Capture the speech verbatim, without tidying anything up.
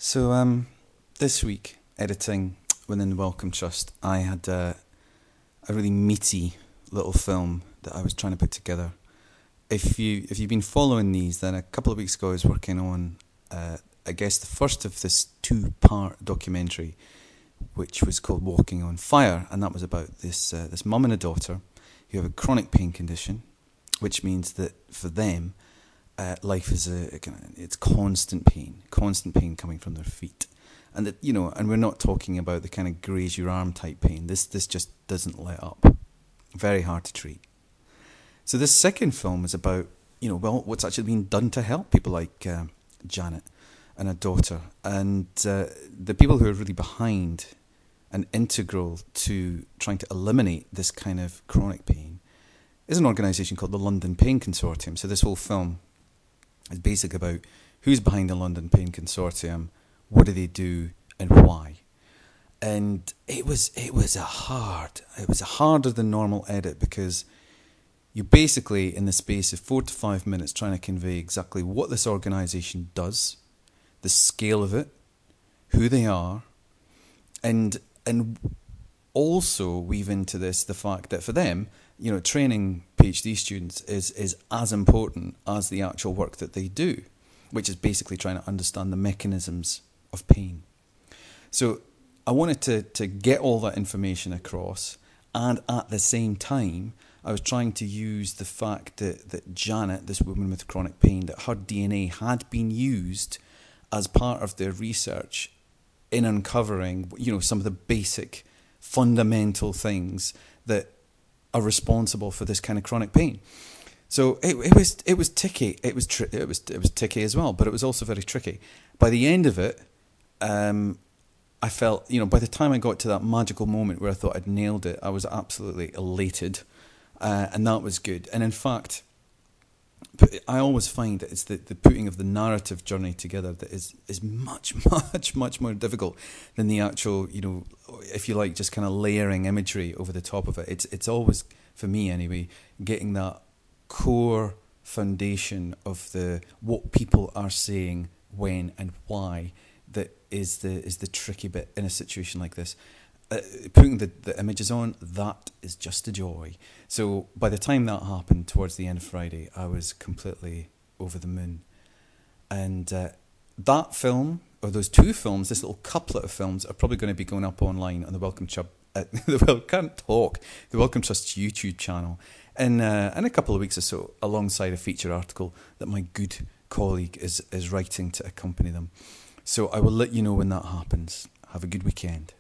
So um, this week, editing within the Wellcome Trust, I had uh, a really meaty little film that I was trying to put together. If you if you've been following these, then a couple of weeks ago I was working on, uh, I guess, the first of this two-part documentary, which was called Walking on Fire, and that was about this uh, this mum and a daughter who have a chronic pain condition, which means that for them, uh, life is a, a kind of, it's constant pain, constant pain coming from their feet, and that you know, and we're not talking about the kind of graze your arm type pain. This this just doesn't let up. Very hard to treat. So this second film is about, you know, well, what's actually been done to help people like uh, Janet and her daughter, and uh, the people who are really behind and integral to trying to eliminate this kind of chronic pain is an organisation called the London Pain Consortium. So this whole film is basically about who's behind the London Pain Consortium, what do they do, and why. And it was it was a hard, it was a harder than normal edit because you're basically in the space of four to five minutes trying to convey exactly what this organisation does, the scale of it, who they are, and and also weave into this the fact that for them, you know, training PhD students is is as important as the actual work that they do, which is basically trying to understand the mechanisms of pain. So I wanted to to get all that information across, and at the same time, I was trying to use the fact that, that Janet, this woman with chronic pain, that her D N A had been used as part of their research in uncovering, you know, some of the basic fundamental things that are responsible for this kind of chronic pain. So it, it was it was ticky. It was tri- it was it was ticky as well, but it was also very tricky. By the end of it, um, I felt, you know, by the time I got to that magical moment where I thought I'd nailed it, I was absolutely elated. Uh, and that was good. And in fact, I always find that it's the, the putting of the narrative journey together that is, is much, much, much more difficult than the actual, you know, if you like, just kind of layering imagery over the top of it. It's it's always, for me anyway, getting that core foundation of the what people are saying, when and why, that is the is the tricky bit in a situation like this. Uh, putting the, the images on, that is just a joy. So by the time that happened towards the end of Friday, I was completely over the moon. And uh, that film, or those two films, this little couplet of films, are probably going to be going up online on the Wellcome Trust. Uh, the well, can't talk. The Wellcome Trust's YouTube channel in uh, in a couple of weeks or so, alongside a feature article that my good colleague is is writing to accompany them. So I will let you know when that happens. Have a good weekend.